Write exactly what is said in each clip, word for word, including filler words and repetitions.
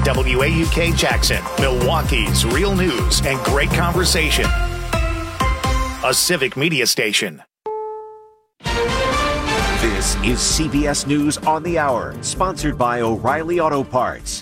W A U K Jackson, Milwaukee's real news and great conversation. A civic media station. This is C B S News on the Hour, sponsored by O'Reilly Auto Parts.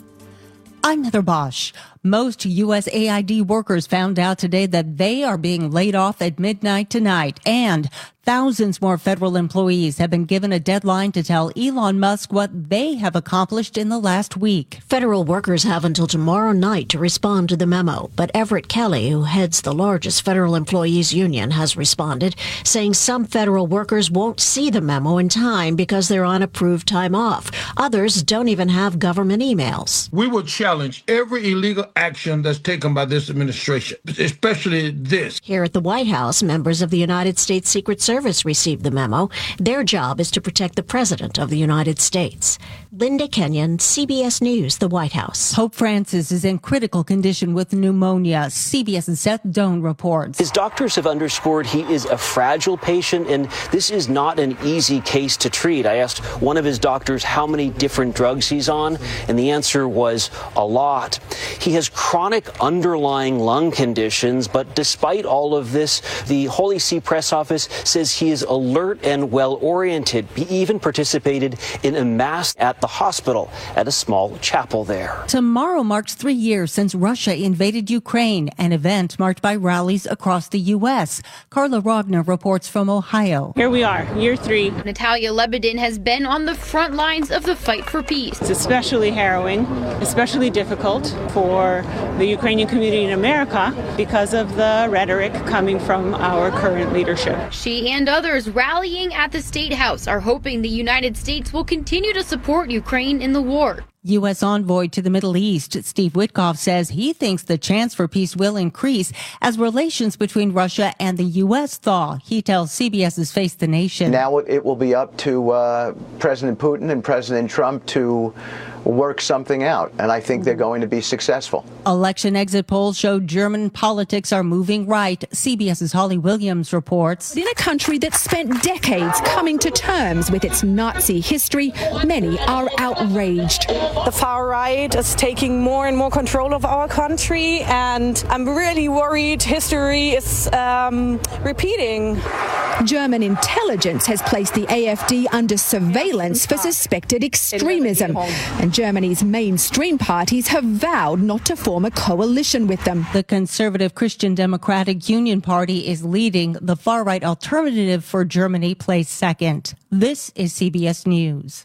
I'm Heather Bosch. Most U S A I D workers found out today that they are being laid off at midnight tonight, and thousands more federal employees have been given a deadline to tell Elon Musk what they have accomplished in the last week. Federal workers have until tomorrow night to respond to the memo, but Everett Kelly, who heads the largest federal employees union, has responded, saying some federal workers won't see the memo in time because they're on approved time off. Others don't even have government emails. We will challenge every illegal action that's taken by this administration, especially this. Here at the White House, members of the United States Secret Service received the memo. Their job is to protect the President of the United States. Linda Kenyon, C B S News, the White House. Pope Francis is in critical condition with pneumonia. CBS's Seth Doan reports. His doctors have underscored he is a fragile patient, and this is not an easy case to treat. I asked one of his doctors how many different drugs he's on, and the answer was a lot. He has chronic underlying lung conditions, but despite all of this, the Holy See press office says he is alert and well-oriented. He even participated in a mass at the hospital at a small chapel there. Tomorrow marks three years since Russia invaded Ukraine, an event marked by rallies across the U S. Carla Rogner reports from Ohio. Here we are, year three. Natalia Lebedin has been on the front lines of the fight for peace. It's especially harrowing, especially difficult for the Ukrainian community in America because of the rhetoric coming from our current leadership. She and others rallying at the State House are hoping the United States will continue to support Ukraine in the war. U S envoy to the Middle East, Steve Witkoff, says he thinks the chance for peace will increase as relations between Russia and the U S thaw. He tells CBS's Face the Nation. Now it will be up to uh, President Putin and President Trump to work something out, and I think they're going to be successful. Election exit polls show German politics are moving right. CBS's Holly Williams reports. In a country that spent decades coming to terms with its Nazi history, many are outraged. The far right is taking more and more control of our country, and I'm really worried history is um, repeating. German intelligence has placed the A F D under surveillance for suspected extremism, and Germany's mainstream parties have vowed not to form a coalition with them. The conservative Christian Democratic Union Party is leading. The far-right Alternative for Germany plays second. This is C B S News.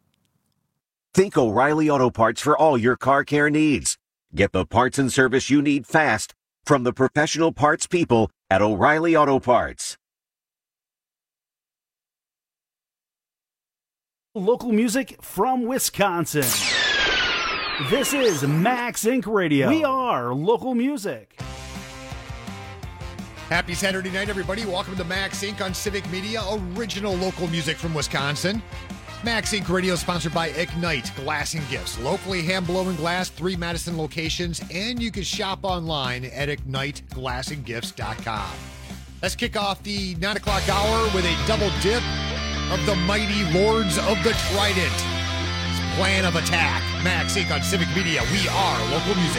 Think O'Reilly Auto Parts for all your car care needs. Get the parts and service you need fast from the professional parts people at O'Reilly Auto Parts. Local music from Wisconsin. This is Max Inc Radio. We are local music. Happy Saturday night, everybody. Welcome to Max Incorporated on Civic Media, original local music from Wisconsin. Max Incorporated Radio sponsored by Ignite Glass and Gifts. Locally hand-blown glass, three Madison locations, and you can shop online at ignite glass and gifts dot com. Let's kick off the nine o'clock hour with a double dip of the mighty Lords of the Trident. It's Plan of Attack. Max Incorporated on Civic Media. We are local music.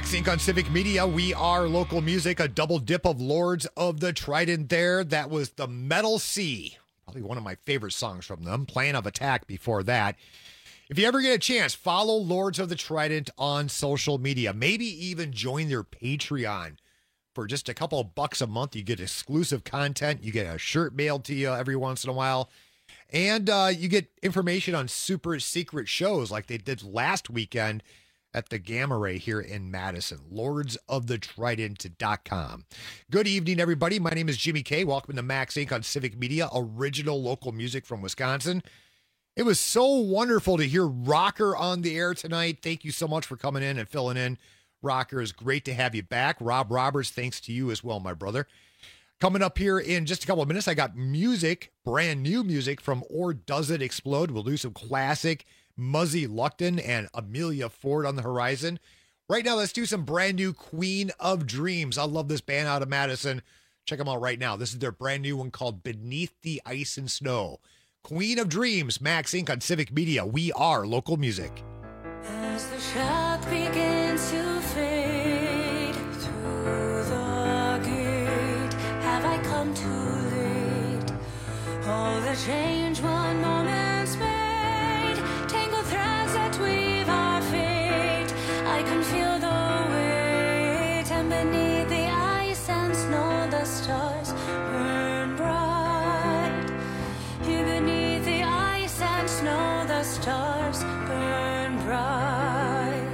Max Incorporated on Civic Media. We are local music, a double dip of Lords of the Trident there. That was the Metal Sea. Probably one of my favorite songs from them. Plan of Attack before that. If you ever get a chance, follow Lords of the Trident on social media. Maybe even join their Patreon. For just a couple of bucks a month, you get exclusive content. You get a shirt mailed to you every once in a while. And uh, you get information on super secret shows like they did last weekend at the Gamma Ray here in Madison. lords of the trident dot com. Good evening, everybody. My name is Jimmy K. Welcome to Max Incorporated on Civic Media, original local music from Wisconsin. It was so wonderful to hear Rocker on the air tonight. Thank you so much for coming in and filling in. Rocker, is great to have you back. Rob Roberts, thanks to you as well, my brother. Coming up here in just a couple of minutes, I got music, brand new music from Or Does It Explode. We'll do some classic Muzzy Luckton and Amelia Ford on the horizon. Right now, let's do some brand new Queen of Dreams. I love this band out of Madison. Check them out right now. This is their brand new one called Beneath the Ice and Snow. Queen of Dreams, Max Incorporated on Civic Media. We are local music. As the shock begins to fade through the gate, have I come too late? All the change one moment's made, tangled threads that weave our fate. I can feel the weight, and beneath the ice and snow the stars burn bright. Here beneath the ice and snow the stars burn bright.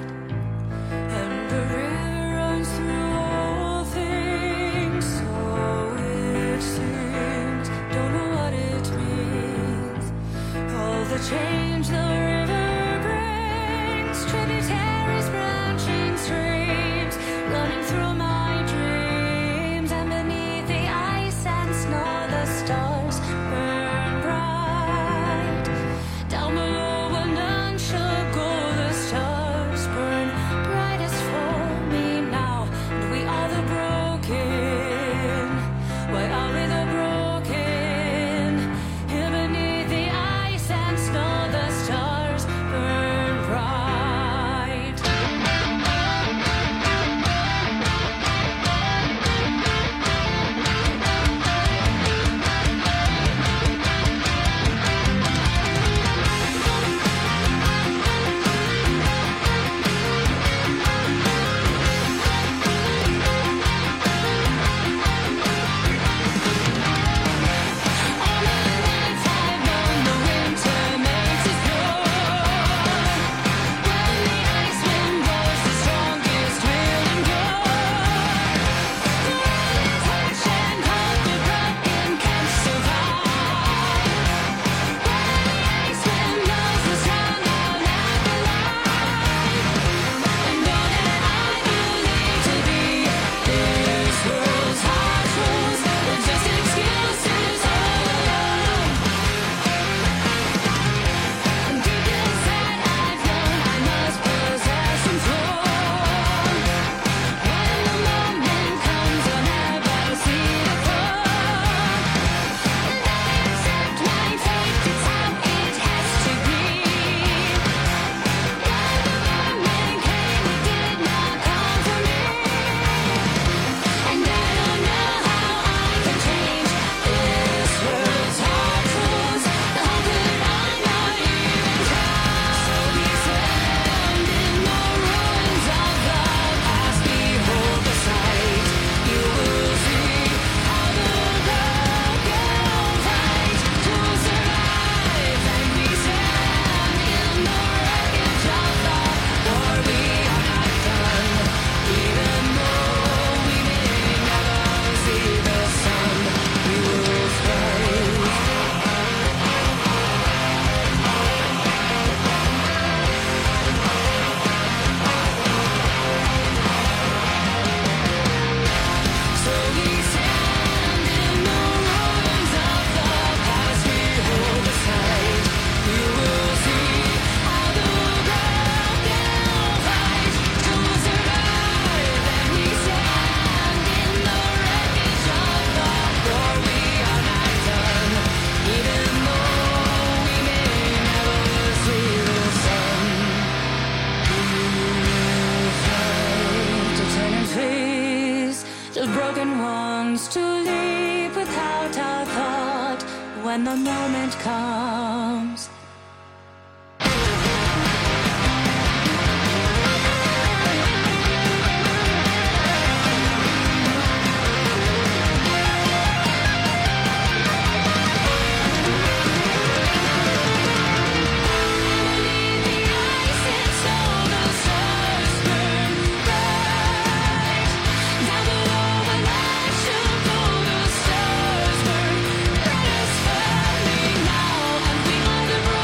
And the river runs through all things, so it seems. Don't know what it means. All the change the river brings, tributaries, branching streams, running through my dreams. And beneath the ice and snow the stars burn bright. Down below where none shall go, the stars burn brightest for me now. And we are the broken. Why are we the broken? Here beneath the ice and snow the when the moment comes. Now, and we are the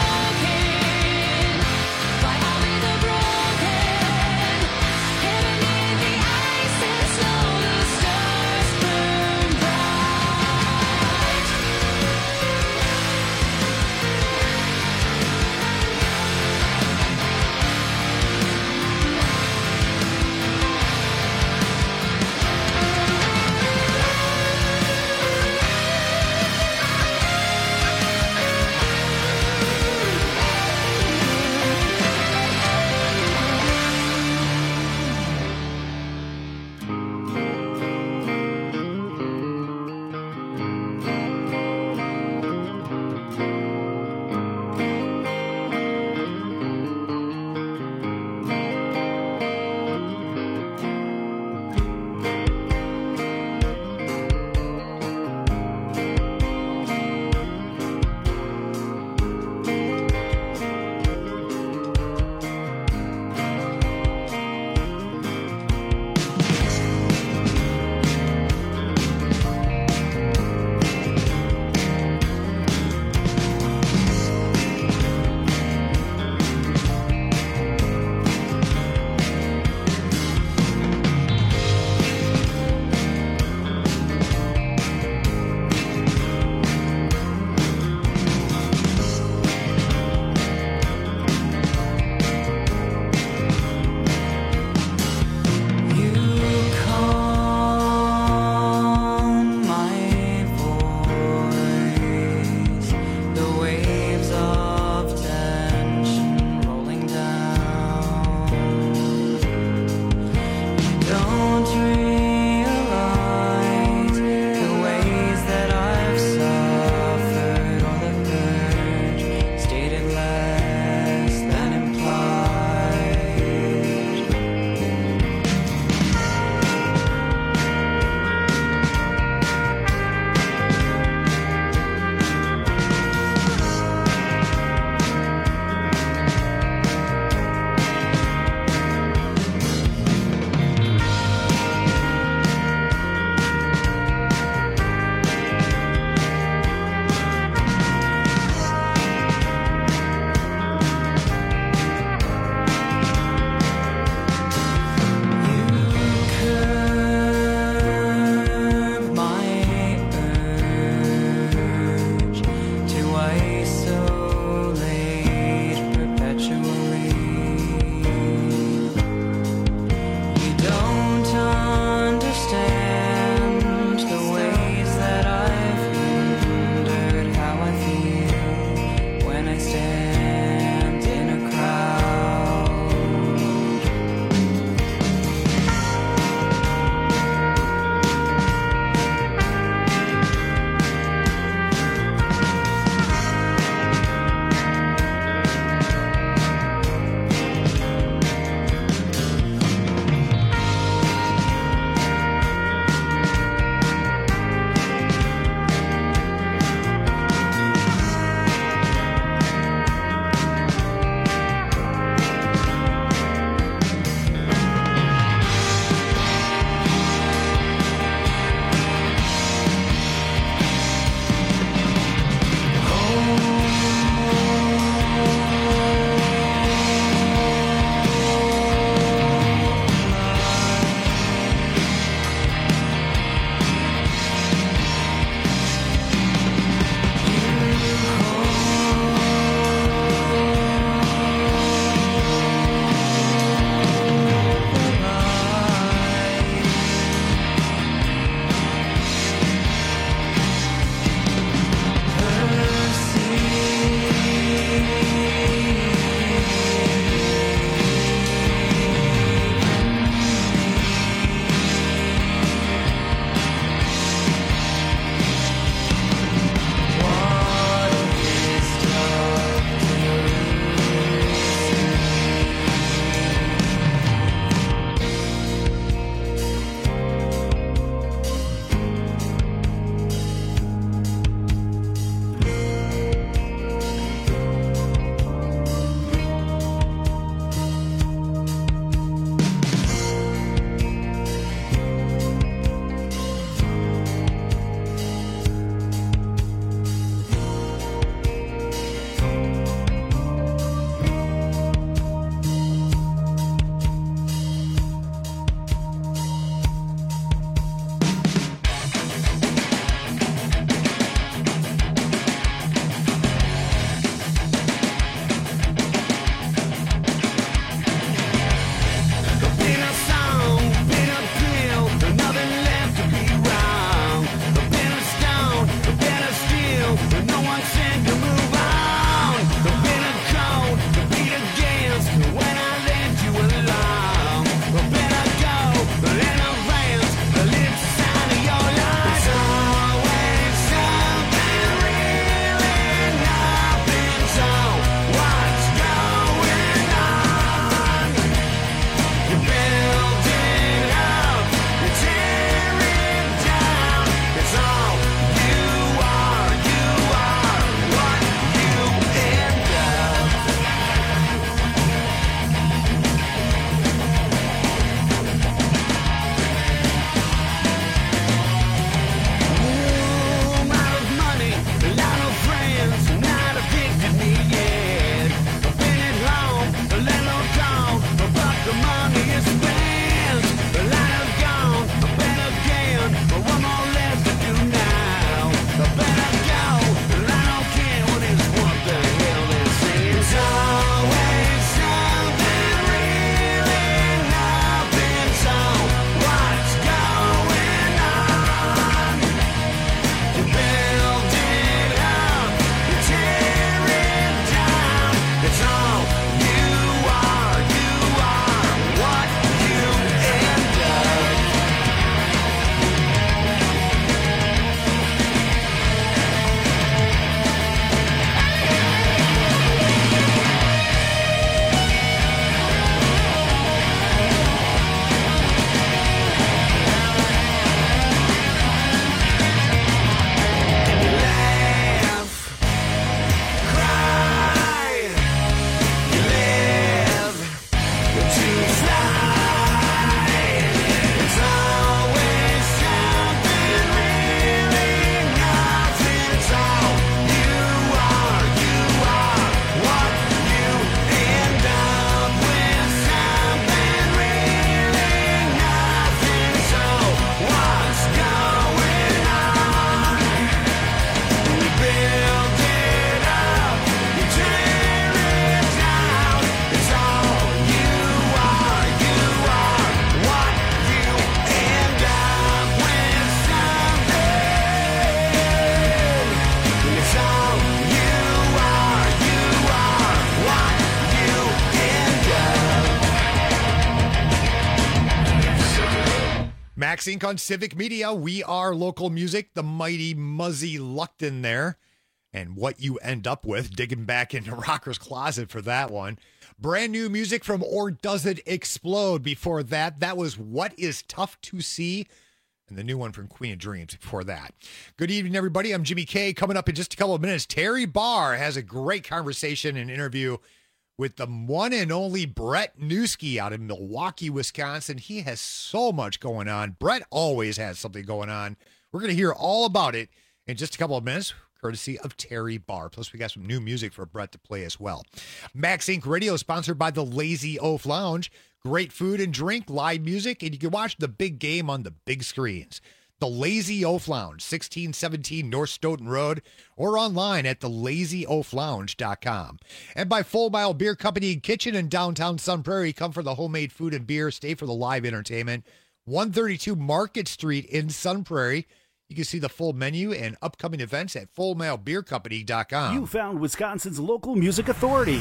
Max Inc on Civic Media. We are local music, the mighty Muzzy Luckton there. And what you end up with, digging back into Rocker's Closet for that one. Brand new music from Or Does It Explode. Before that, that was What Is Tough to See. And the new one from Queen of Dreams before that. Good evening, everybody. I'm Jimmy K. Coming up in just a couple of minutes, Terry Barr has a great conversation and interview with the one and only Brett Newski out in Milwaukee, Wisconsin. He has so much going on. Brett always has something going on. We're going to hear all about it in just a couple of minutes, courtesy of Terry Barr. Plus, we got some new music for Brett to play as well. Max Inc Radio, sponsored by the Lazy Oaf Lounge. Great food and drink, live music, and you can watch the big game on the big screens. The Lazy Oaf Lounge, sixteen seventeen North Stoughton Road, or online at the lazy oaf lounge dot com. And by Full Mile Beer Company and Kitchen in downtown Sun Prairie. Come for the homemade food and beer. Stay for the live entertainment. one thirty-two Market Street in Sun Prairie. You can see the full menu and upcoming events at full mile beer company dot com. You found Wisconsin's local music authority.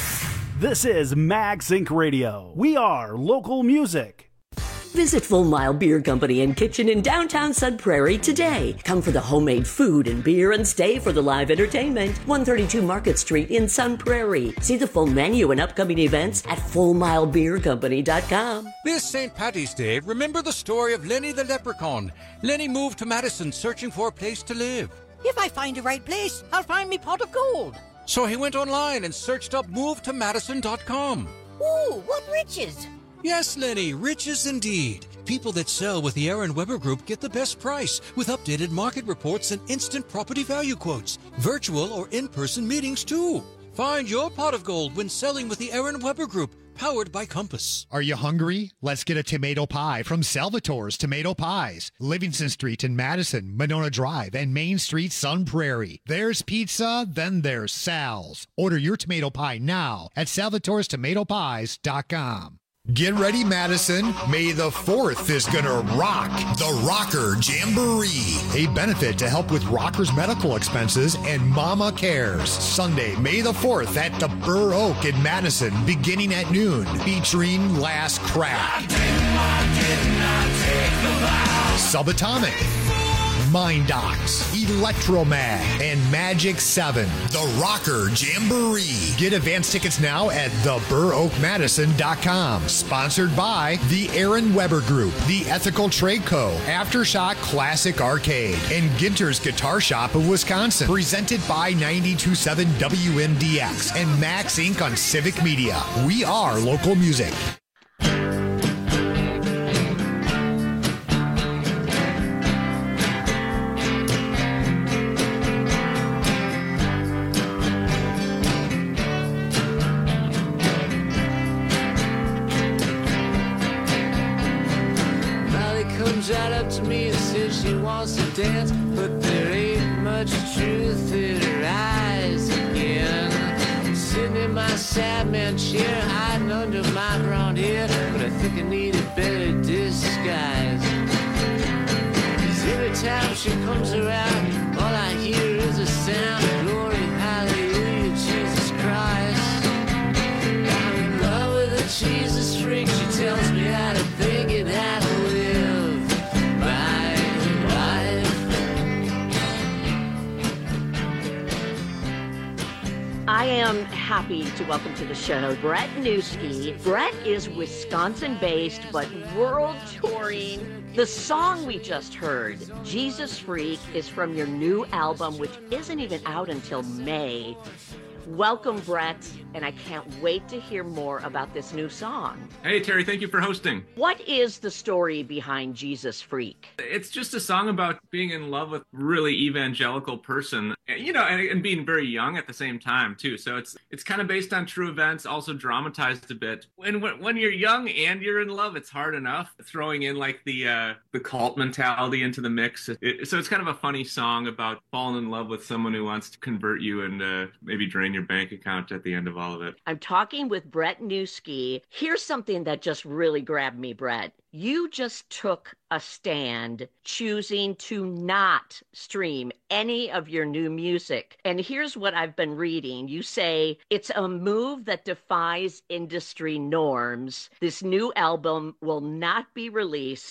This is Max Inc Radio. We are local music. Visit Full Mile Beer Company and Kitchen in downtown Sun Prairie today. Come for the homemade food and beer and stay for the live entertainment. one thirty-two Market Street in Sun Prairie. See the full menu and upcoming events at full mile beer company dot com. This Saint Patty's Day, remember the story of Lenny the Leprechaun. Lenny moved to Madison searching for a place to live. If I find the right place, I'll find me pot of gold. So he went online and searched up move to madison dot com. Ooh, what riches! Yes, Lenny, riches indeed. People that sell with the Aaron Weber Group get the best price with updated market reports and instant property value quotes. Virtual or in-person meetings, too. Find your pot of gold when selling with the Aaron Weber Group, powered by Compass. Are you hungry? Let's get a tomato pie from Salvatore's Tomato Pies. Livingston Street in Madison, Monona Drive, and Main Street, Sun Prairie. There's pizza, then there's Sal's. Order your tomato pie now at salvatores tomato pies dot com. Get ready, Madison. May the fourth is going to rock the Rocker Jamboree, a benefit to help with rockers' medical expenses and Mama Cares. Sunday, May the fourth at the Burr Oak in Madison, beginning at noon, featuring Last Crack, Subatomic, Mindox, Electromag, and Magic seven. The Rocker Jamboree. Get advance tickets now at the burr oak madison dot com. Sponsored by the Aaron Weber Group, the Ethical Trade Co., Aftershock Classic Arcade, and Ginter's Guitar Shop of Wisconsin. Presented by ninety-two point seven W M D X and Max Inc on Civic Media. We are local music. Right up to me and says she wants to dance, but there ain't much truth in her eyes again. Sitting in my sad man chair, hiding under my brown hair, but I think I need a better disguise. 'Cause every time she comes around, all I hear is a sound of glory, hallelujah, Jesus Christ. I'm in love with a Jesus freak, she tells me how to think and how to live. I am happy to welcome to the show Brett Newski. Brett is Wisconsin-based, but world touring. The song we just heard, Jesus Freak, is from your new album, which isn't even out until May. Welcome, Brett, and I can't wait to hear more about this new song. Hey, Terry, thank you for hosting. What is the story behind Jesus Freak? It's just a song about being in love with a really evangelical person, you know, and, and being very young at the same time, too. So it's it's kind of based on true events, also dramatized a bit. When when, when you're young and you're in love, it's hard enough throwing in, like, the uh, the cult mentality into the mix. It, so it's kind of a funny song about falling in love with someone who wants to convert you and uh, maybe drain your bank account at the end of all of it. I'm talking with Brett Newski. Here's something that just really grabbed me, Brett. You just took a stand choosing to not stream any of your new music. And here's what I've been reading. You say, it's a move that defies industry norms. This new album will not be released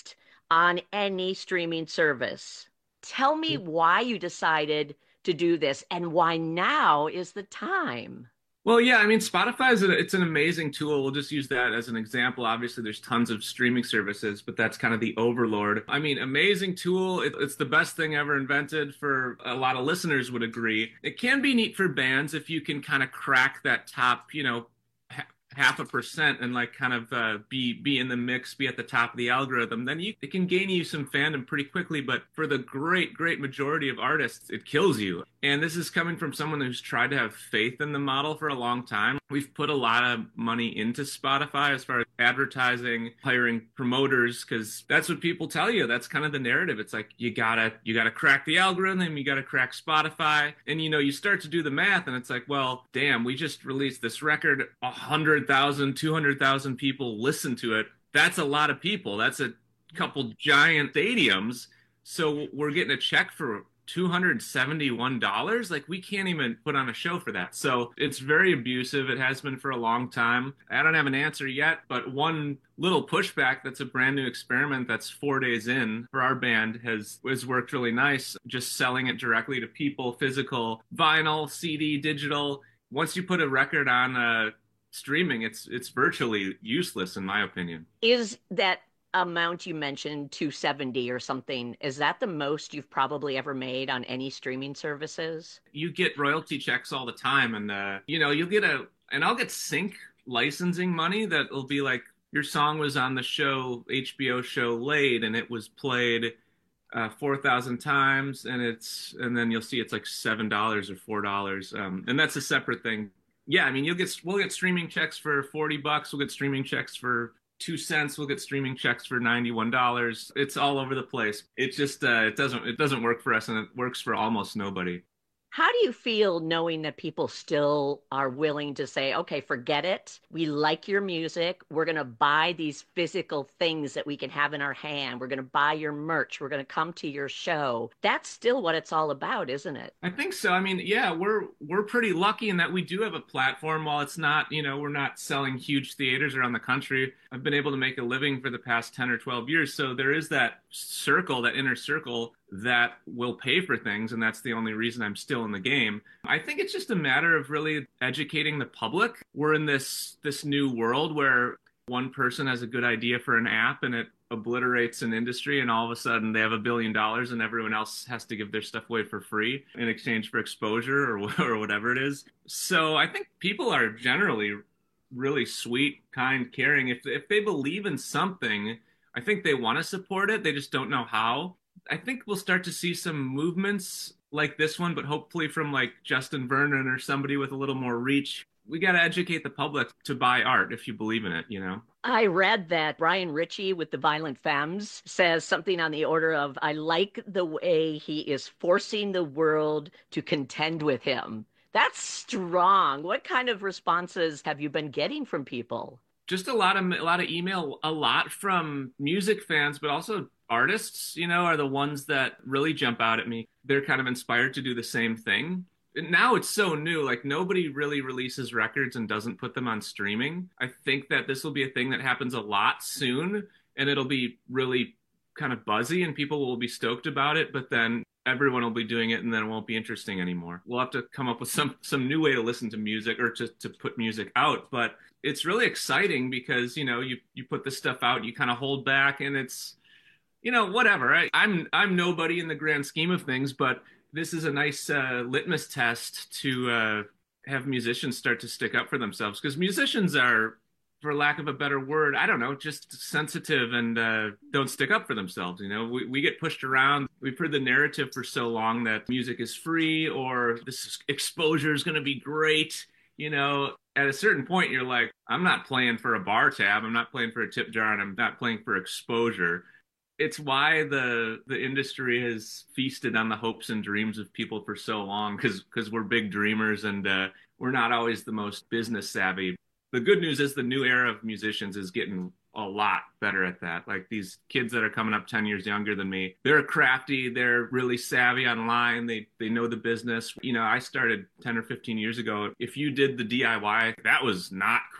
on any streaming service. Tell me why you decided to do this and why now is the time. Well, yeah, I mean, Spotify is a, it's an amazing tool. We'll just use that as an example. Obviously, there's tons of streaming services, but that's kind of the overlord. I mean, amazing tool. It, it's the best thing ever invented. For a lot of listeners would agree. It can be neat for bands if you can kind of crack that top, you know, half a percent and like kind of uh, be be in the mix, be at the top of the algorithm, then you it can gain you some fandom pretty quickly. But for the great, great majority of artists, it kills you. And this is coming from someone who's tried to have faith in the model for a long time. We've put a lot of money into Spotify as far as advertising, hiring promoters, because that's what people tell you. That's kind of the narrative. It's like, you gotta, you gotta crack the algorithm, you gotta crack Spotify. And, you know, you start to do the math and it's like, well, damn, we just released this record, one hundred thousand, two hundred thousand people listen to it. That's a lot of people. That's a couple giant stadiums. So we're getting a check for two hundred seventy-one dollars. Like, we can't even put on a show for that. So it's very abusive. It has been for a long time. I don't have an answer yet, but one little pushback that's a brand new experiment that's four days in for our band has, has worked really nice. Just selling it directly to people, physical, vinyl, C D, digital. Once you put a record on uh, streaming, it's it's virtually useless, in my opinion. Is that amount you mentioned, two hundred seventy or something, is that the most you've probably ever made on any streaming services? You get royalty checks all the time, and uh, you know, you'll get a, and I'll get sync licensing money that will be like, your song was on the show, H B O show Laid, and it was played uh, four thousand times, and it's, and then you'll see it's like seven dollars or four dollars, um, and that's a separate thing. Yeah, I mean, you'll get, we'll get streaming checks for forty bucks. We'll get streaming checks for two cents. We'll get streaming checks for ninety-one dollars. It's all over the place. It just, uh, it doesn't, it doesn't work for us, and it works for almost nobody. How do you feel knowing that people still are willing to say, okay, forget it. We like your music. We're going to buy these physical things that we can have in our hand. We're going to buy your merch. We're going to come to your show. That's still what it's all about, isn't it? I think so. I mean, yeah, we're we're pretty lucky in that we do have a platform. While it's not, you know, we're not selling huge theaters around the country. I've been able to make a living for the past ten or twelve years. So there is that circle, that inner circle that will pay for things, and that's the only reason I'm still in the game. I think it's just a matter of really educating the public. We're in this this new world where one person has a good idea for an app and it obliterates an industry, and all of a sudden they have a billion dollars and everyone else has to give their stuff away for free in exchange for exposure or, or whatever it is. So I think people are generally really sweet, kind, caring. If if they believe in something, I think they want to support it. They just don't know how. I think we'll start to see some movements like this one, but hopefully from like Justin Vernon or somebody with a little more reach. We got to educate the public to buy art if you believe in it, you know? I read that Brian Ritchie with the Violent Femmes says something on the order of, I like the way he is forcing the world to contend with him. That's strong. What kind of responses have you been getting from people? Just a lot of a lot of email, a lot from music fans, but also artists, you know, are the ones that really jump out at me. They're kind of inspired to do the same thing. And now it's so new, like nobody really releases records and doesn't put them on streaming. I think that this will be a thing that happens a lot soon, and it'll be really kind of buzzy and people will be stoked about it, but then everyone will be doing it and then it won't be interesting anymore. We'll have to come up with some some new way to listen to music or to, to put music out. But it's really exciting because, you know, you, you put this stuff out, you kind of hold back, and it's, you know, whatever. I, I'm I'm nobody in the grand scheme of things, but this is a nice uh, litmus test to uh, have musicians start to stick up for themselves, because musicians are, for lack of a better word, I don't know, just sensitive and uh, don't stick up for themselves. You know, we, we get pushed around. We've heard the narrative for so long that music is free or this exposure is going to be great. You know, at a certain point, you're like, I'm not playing for a bar tab. I'm not playing for a tip jar, and I'm not playing for exposure. It's why the the industry has feasted on the hopes and dreams of people for so long, because because we're big dreamers and uh, we're not always the most business savvy. The good news is the new era of musicians is getting a lot better at that. Like these kids that are coming up ten years younger than me, they're crafty, they're really savvy online, they they know the business. You know, I started ten or fifteen years ago. If you did the D I Y, that was not cool.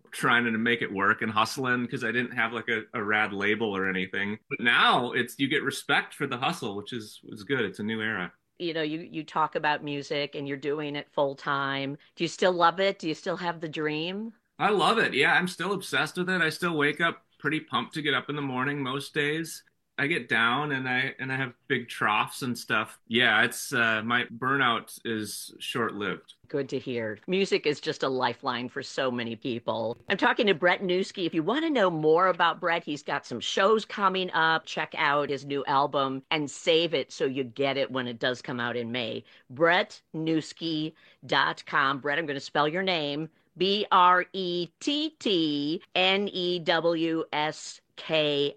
trying to make it work and hustling because I didn't have like a, a rad label or anything. But now it's you get respect for the hustle, which is is good. It's a new era. You know, you, you talk about music and you're doing it full time. Do you still love it? Do you still have the dream? I love it. Yeah, I'm still obsessed with it. I still wake up pretty pumped to get up in the morning most days. I get down and I and I have big troughs and stuff. Yeah, it's uh, my burnout is short-lived. Good to hear. Music is just a lifeline for so many people. I'm talking to Brett Newski. If you want to know more about Brett, he's got some shows coming up. Check out his new album and save it so you get it when it does come out in May. brett newski dot com. Brett, I'm going to spell your name. B R E T T N E W S K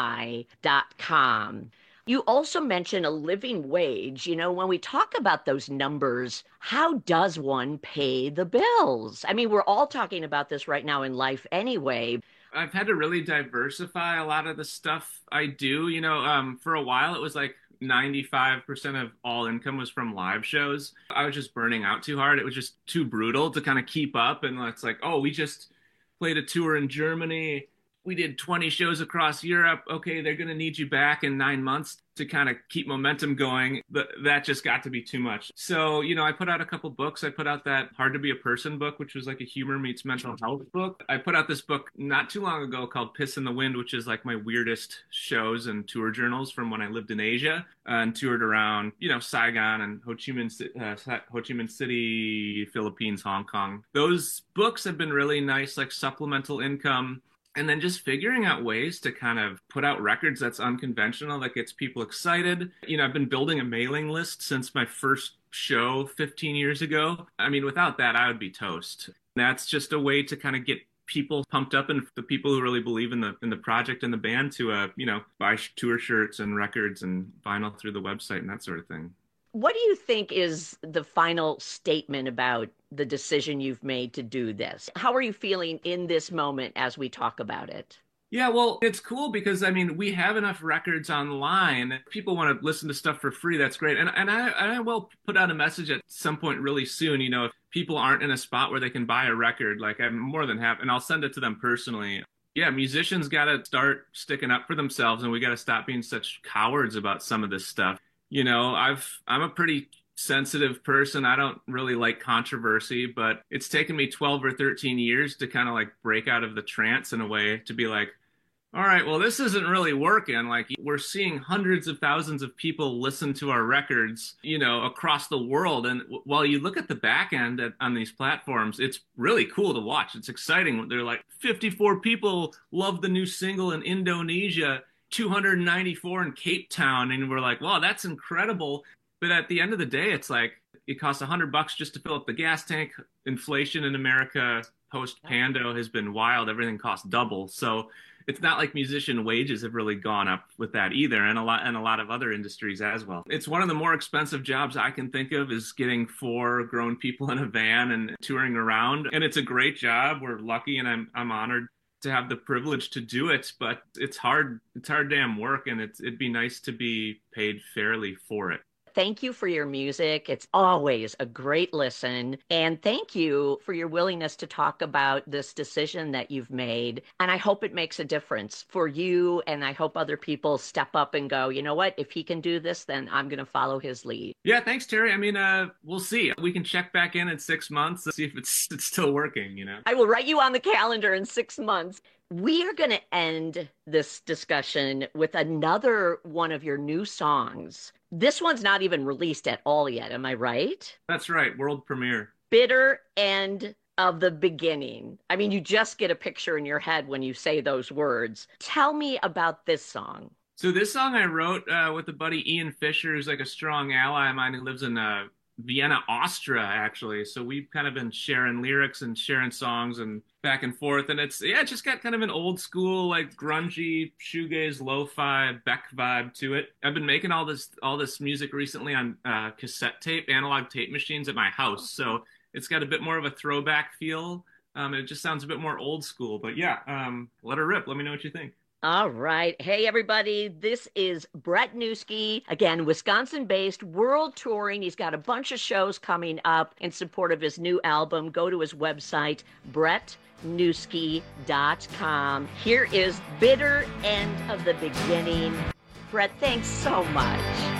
I dot com. You also mentioned a living wage. You know, when we talk about those numbers, how does one pay the bills? I mean, we're all talking about this right now in life anyway. I've had to really diversify a lot of the stuff I do. You know, um, for a while it was like ninety-five percent of all income was from live shows. I was just burning out too hard. It was just too brutal to kind of keep up. And it's like, oh, we just played a tour in Germany. We did twenty shows across Europe. Okay, they're going to need you back in nine months to kind of keep momentum going. But that just got to be too much. So, you know, I put out a couple books. I put out that Hard to Be a Person book, which was like a humor meets mental health book. I put out this book not too long ago called Piss in the Wind, which is like my weirdest shows and tour journals from when I lived in Asia uh, and toured around, you know, Saigon and Ho Chi Minh, uh, Ho Chi Minh City, Philippines, Hong Kong. Those books have been really nice, like supplemental income. And then just figuring out ways to kind of put out records that's unconventional, that gets people excited. You know, I've been building a mailing list since my first show fifteen years ago. I mean, without that, I would be toast. That's just a way to kind of get people pumped up and the people who really believe in the in the project and the band to, uh, you know, buy tour shirts and records and vinyl through the website and that sort of thing. What do you think is the final statement about the decision you've made to do this? How are you feeling in this moment as we talk about it? Yeah, well, it's cool because, I mean, we have enough records online. If people want to listen to stuff for free, that's great. And and I, I will put out a message at some point really soon. You know, if people aren't in a spot where they can buy a record, like I'm more than happy, and I'll send it to them personally. Yeah, musicians got to start sticking up for themselves, and we got to stop being such cowards about some of this stuff. You know, I've I'm a pretty sensitive person. I don't really like controversy, but it's taken me twelve or thirteen years to kind of like break out of the trance in a way to be like, all right, well, this isn't really working. Like, we're seeing hundreds of thousands of people listen to our records, you know, across the world. And w- while you look at the back end at, on these platforms, it's really cool to watch. It's exciting. They're like fifty-four people love the new single in Indonesia, two hundred ninety-four in Cape Town. And we're like, wow, that's incredible. But at the end of the day, it's like it costs a hundred bucks just to fill up the gas tank. Inflation in America post Pando has been wild. Everything costs double. So it's not like musician wages have really gone up with that either, and a lot and a lot of other industries as well. It's one of the more expensive jobs I can think of is getting four grown people in a van and touring around. And it's a great job. We're lucky, and I'm I'm honored to have the privilege to do it, but it's hard. It's hard damn work, and it's it'd be nice to be paid fairly for it. Thank you for your music. It's always a great listen. And thank you for your willingness to talk about this decision that you've made. And I hope it makes a difference for you. And I hope other people step up and go, you know what, if he can do this, then I'm going to follow his lead. Yeah, thanks, Terry. I mean, uh, we'll see. We can check back in in six months to see if it's, it's still working, you know. I will write you on the calendar in six months. We are going to end this discussion with another one of your new songs. This one's not even released at all yet. Am I right? That's right. World premiere. Bitter End of the Beginning. I mean, you just get a picture in your head when you say those words. Tell me about this song. So this song I wrote uh, with a buddy, Ian Fisher, who's like a strong ally of mine who lives in uh, Vienna, Austria, actually. So we've kind of been sharing lyrics and sharing songs and back and forth. And it's, yeah, it's just got kind of an old school, like grungy, shoegaze, lo-fi, Beck vibe to it. I've been making all this all this music recently on uh, cassette tape, analog tape machines at my house. So it's got a bit more of a throwback feel. Um, it just sounds a bit more old school. But yeah, um, let her rip. Let me know what you think. All right. Hey, everybody. This is Brett Newski, again, Wisconsin-based, world touring. He's got a bunch of shows coming up in support of his new album. Go to his website, brett newski dot com. Here is Bitter End of the Beginning. Brett, thanks so much.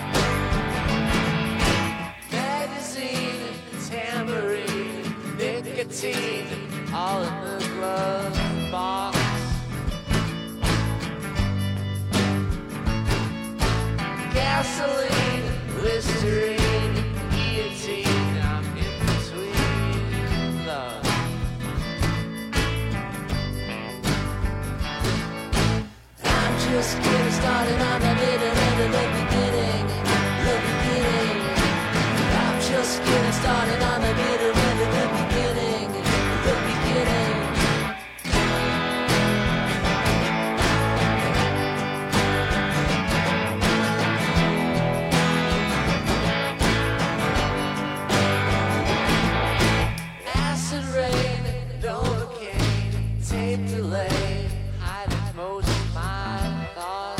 Magazine, tambourine, nicotine, all in the glove box. Gasoline, Listerine, guillotine, I'm in between love. I'm just getting started on the bitter end of the beginning, the beginning. I'm just getting started on the bitter end of the beginning, the beginning. Acid rain, Novocaine, tape delay, hiding most of my thoughts.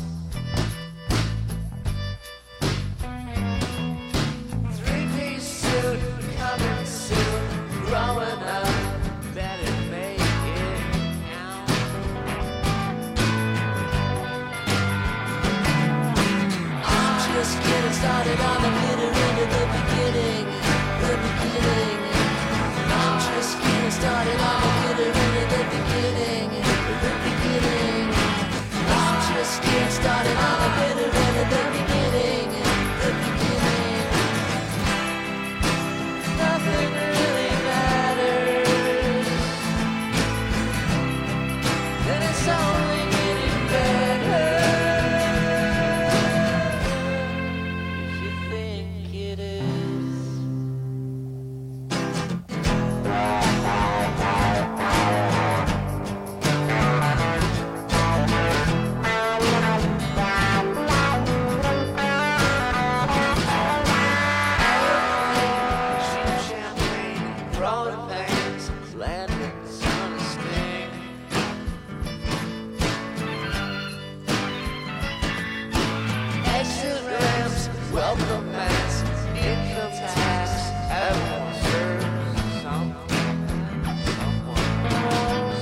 Three-piece suit, coming soon, growing up, better make it count. I'm just getting started on the bitter end of the beginning, the beginning. I'm just getting started on the bitter end of the beginning, the beginning. I'm just getting started on the bitter end of the beginning, the beginning. Nothing really matters, and it's only getting better. If you think it is. Welcome mats, income tax, everyone serves someone, someone.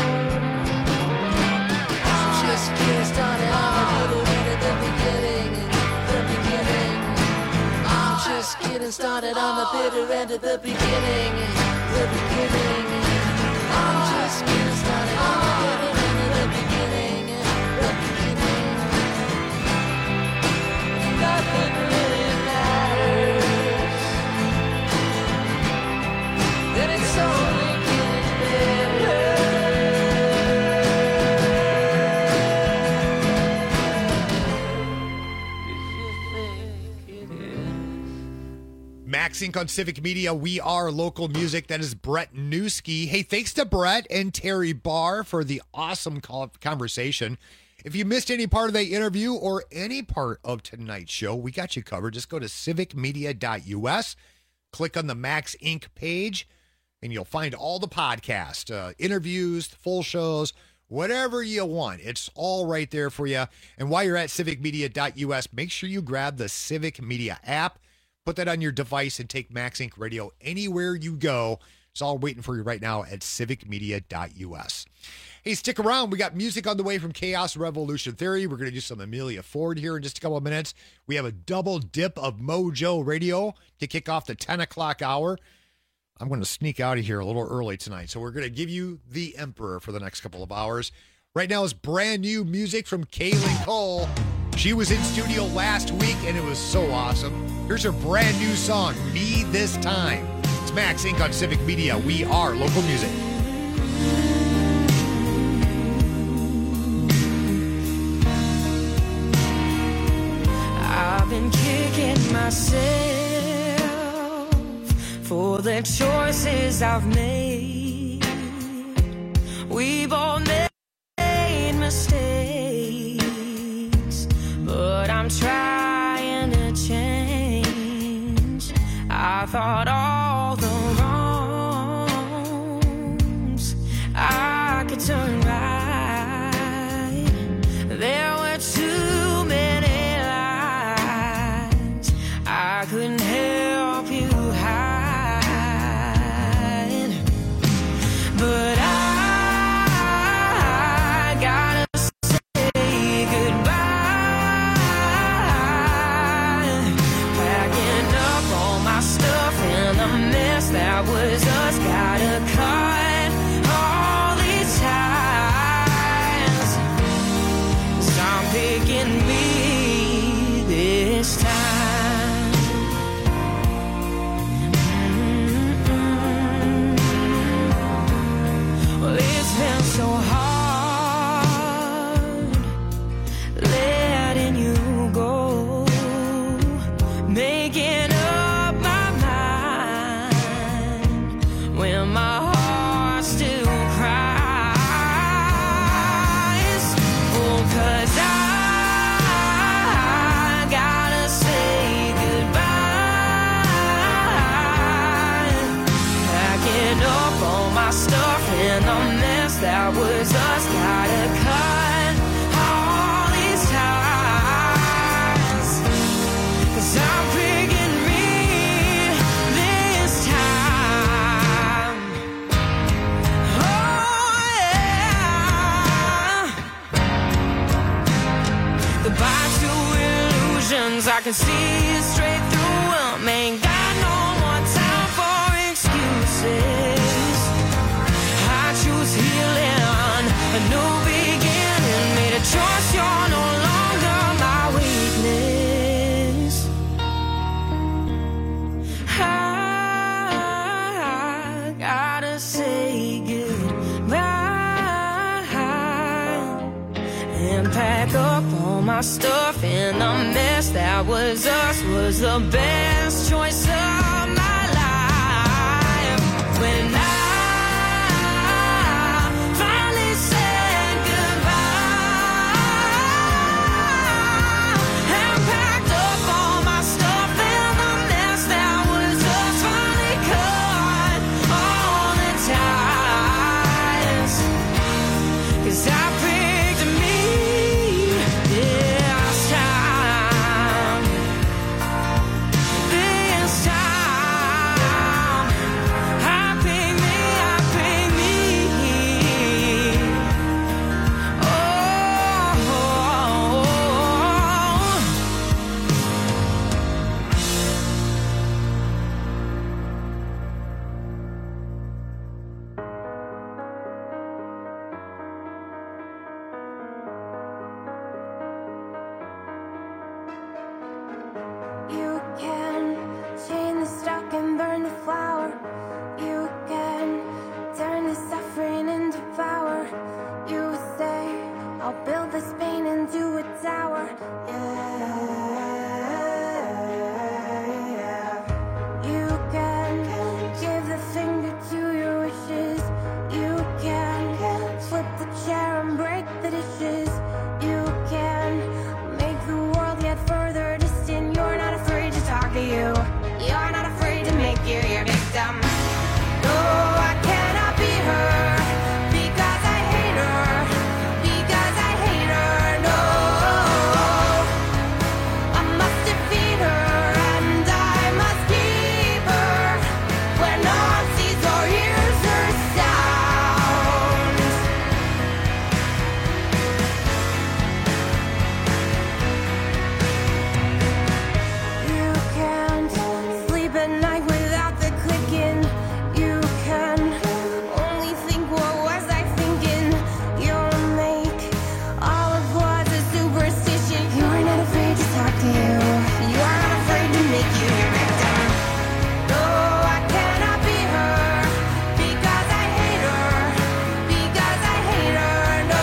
I'm just getting started on the bitter end of the beginning, the beginning. I'm just getting started on the bitter end of the beginning, the beginning. I'm just getting started on the bitter end of the beginning, the beginning. Nothing really matters, and it's only getting better. If you think it is. Max Inc on Civic Media. We are local music. That is Brett Newski. Hey, thanks to Brett and Terry Barr for the awesome call- conversation. If you missed any part of the interview or any part of tonight's show, we got you covered. Just go to civic media dot U S, click on the Max Incorporated page, and you'll find all the podcasts, uh, interviews, full shows, whatever you want. It's all right there for you. And while you're at civic media dot U S, make sure you grab the Civic Media app, put that on your device, and take Max Incorporated Radio anywhere you go. It's all waiting for you right now at civic media dot U S. Hey, stick around. We got music on the way from Chaos Revolution Theory. We're going to do some Amelia Ford here in just a couple of minutes. We have a double dip of Mojo Radio to kick off the ten o'clock hour. I'm going to sneak out of here a little early tonight, so we're going to give you the Emperor for the next couple of hours. Right now is brand new music from Kaylin Cole. She was in studio last week, and it was so awesome. Here's her brand new song, Me This Time. It's Max Incorporated on Civic Media. We are local music. I've been kicking myself for the choices I've made. We've all made mistakes, but I'm trying to change. I thought all the wrongs I could turn right. There were too many I couldn't help you hide, but I so hard letting you go, making up my mind when my heart still cries. Oh, 'cause I gotta say goodbye, packing up all my stuff in the mess that was us. Gotta cut all these ties, 'cause I'm picking me this time. Oh yeah. Goodbye to illusions, I can see it straight through 'em. Ain't got no more time for excuses. I choose healing, a new beginning. Made a choice, you're no longer my weakness. I gotta say goodbye and pack up all my stuff in the mess that was us. Was the best choice of my life. When I finally said goodbye and packed up all my stuff in the mess that was us, finally cut all the ties, 'cause I picked me this time. This time I picked me, I picked me. Oh, You can chain the stock and burn the flower. You can turn the suffering into power. You say, I'll build this pain into a tower. Yeah. You can give the finger to your wishes. You can flip the chair and break the dishes. You can make the world yet further distant. You're not afraid to talk to you. You're not afraid to make you your victim. No, I cannot be her because I hate her. Because I hate her. No, I must defeat her and I must keep her where no one sees or hears her sound. You can't sleep at night without the clicking. You can only think, what was I thinking? You'll make all of what's a superstition. You're not afraid to talk to you. You're not afraid to make you your victim. No, I cannot be her because I hate her. Because I hate her. No,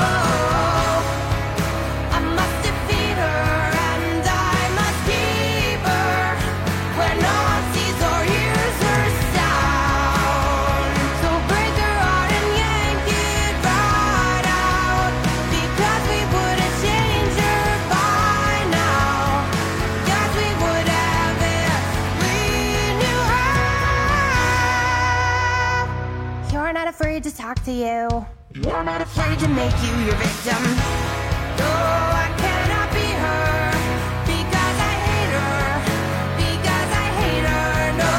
I must defeat her and I must keep her where no one sees or hears her sound. So break her heart and yank it right out, because we would have changed her by now. Because we would have if we knew her. You're not afraid to talk to you. You're not afraid to make you your victim. No, I cannot be her because I hate her. Because I hate her. No,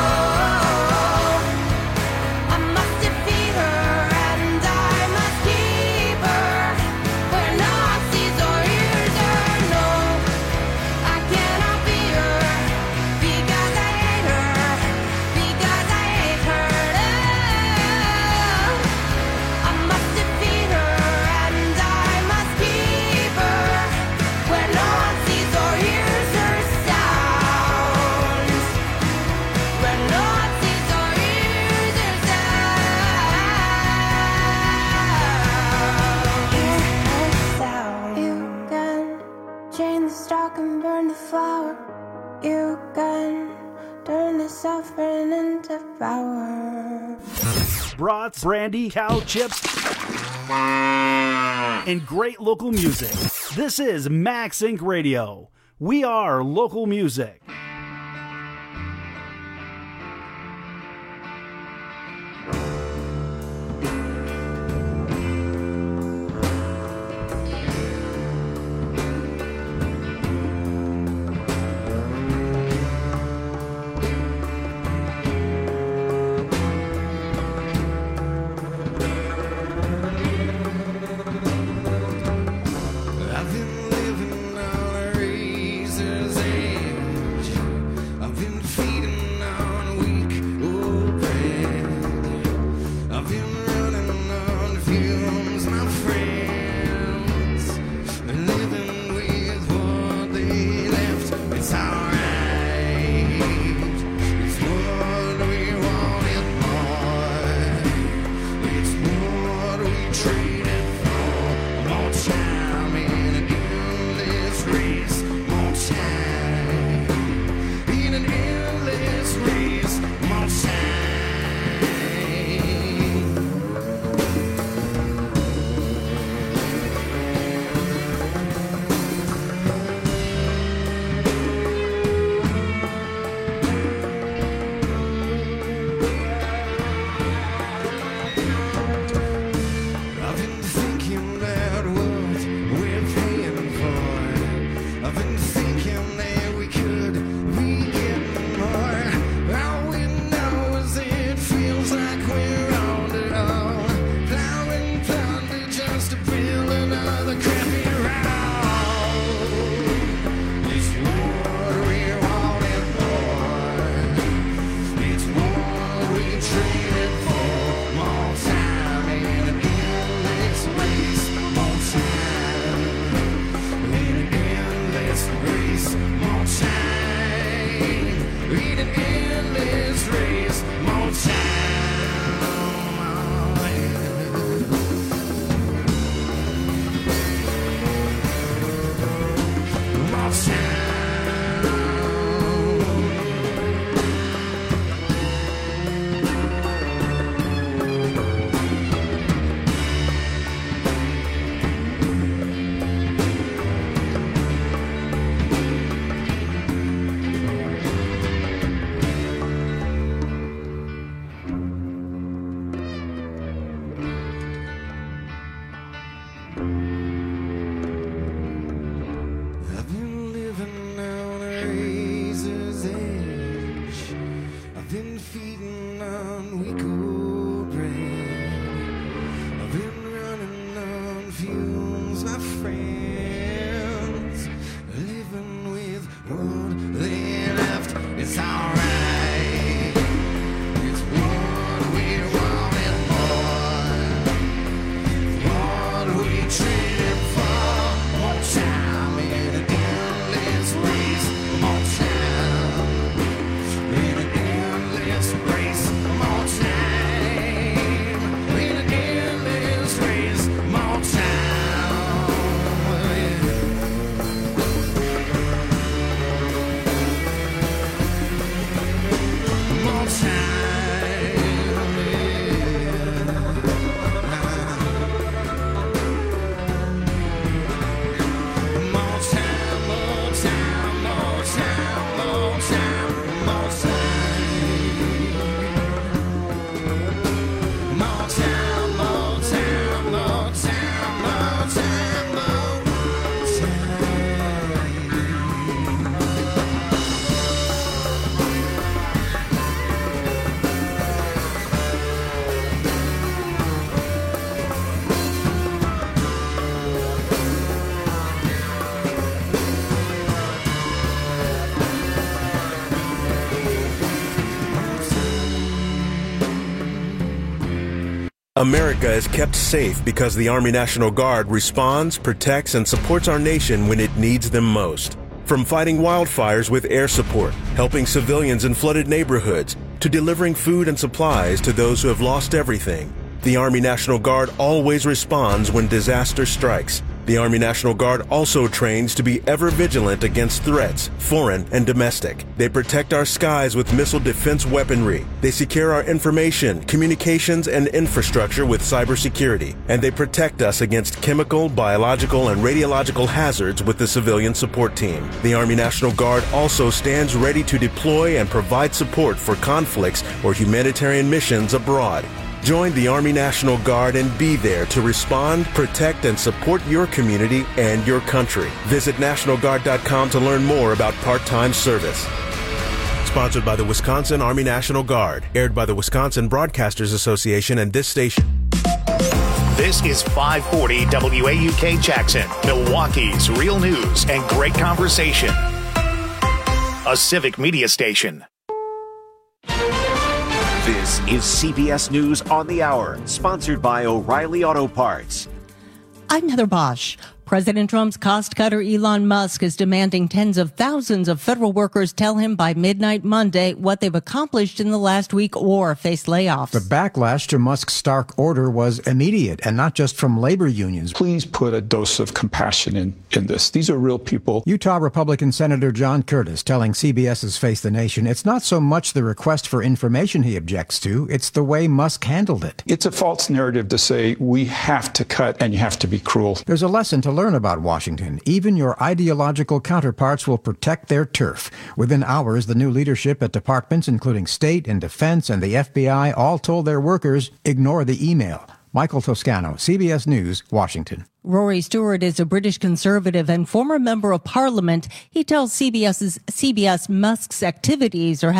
I must defeat her and I must keep her where no one sees or hears her. No, I cannot be her because I hate her. Because I hate her. No, I must defeat her and I must keep can burn the flower. You can turn the suffering into power. Brats, brandy, cow chips, and great local music. This is Max Inc Radio. We are local music. I've been living on a razor's edge. I've been feeding on weak old bread. I've been running on fumes, my friends. Living with what they left. It's alright. It's what we wanted more. It's what we traded for. More time in an endless race. More time in an endless race. More time. I've been thinking about what we're paying for. I've been thinking that we could be getting more. All we know is it feels like we're on it all. Plowing plunder just to build another crappy round. It's what we wanted more. It's what we traded for. More time in an endless race. More time in an endless race. More time in an endless race. More time. More time. I've been living on a razor's edge. I've been feeding on weak old bread. I've been running on fumes, my friends. Living with what they left. It's alright. It's what we wanted more. What we traded for. More time in an endless race. More time in an endless race. More time in an endless race. More time. More time. More time, more time, more time, more time, more time. More time, more time, more time, more time, more America is kept safe because the Army National Guard responds, protects, and supports our nation when it needs them most. From fighting wildfires with air support, helping civilians in flooded neighborhoods, to delivering food and supplies to those who have lost everything, the Army National Guard always responds when disaster strikes The Army National Guard also trains to be ever vigilant against threats, foreign and domestic. They protect our skies with missile defense weaponry. They secure our information, communications, and infrastructure with cybersecurity. And they protect us against chemical, biological, and radiological hazards with the civilian support team. The Army National Guard also stands ready to deploy and provide support for conflicts or humanitarian missions abroad. Join the Army National Guard and be there to respond, protect, and support your community and your country. Visit National Guard dot com to learn more about part-time service. Sponsored by the Wisconsin Army National Guard. Aired by the Wisconsin Broadcasters Association and this station. This is five forty W A U K Jackson, Milwaukee's real news and great conversation. A civic media station. This is C B S News on the Hour, sponsored by O'Reilly Auto Parts. I'm Heather Bosch. President Trump's cost cutter Elon Musk is demanding tens of thousands of federal workers tell him by midnight Monday what they've accomplished in the last week or face layoffs. The backlash to Musk's stark order was immediate, and not just from labor unions. Please put a dose of compassion in, in this. These are real people. Utah Republican Senator John Curtis telling CBS's Face the Nation it's not so much the request for information he objects to, it's the way Musk handled it. It's a false narrative to say we have to cut and you have to be cruel. There's a lesson to learn about Washington. Even your ideological counterparts will protect their turf. Within hours, the new leadership at departments including State and Defense and the F B I all told their workers, ignore the email. Michael Toscano, C B S News, Washington. Rory Stewart is a British conservative and former member of parliament. He tells C B S's C B S Musk's activities are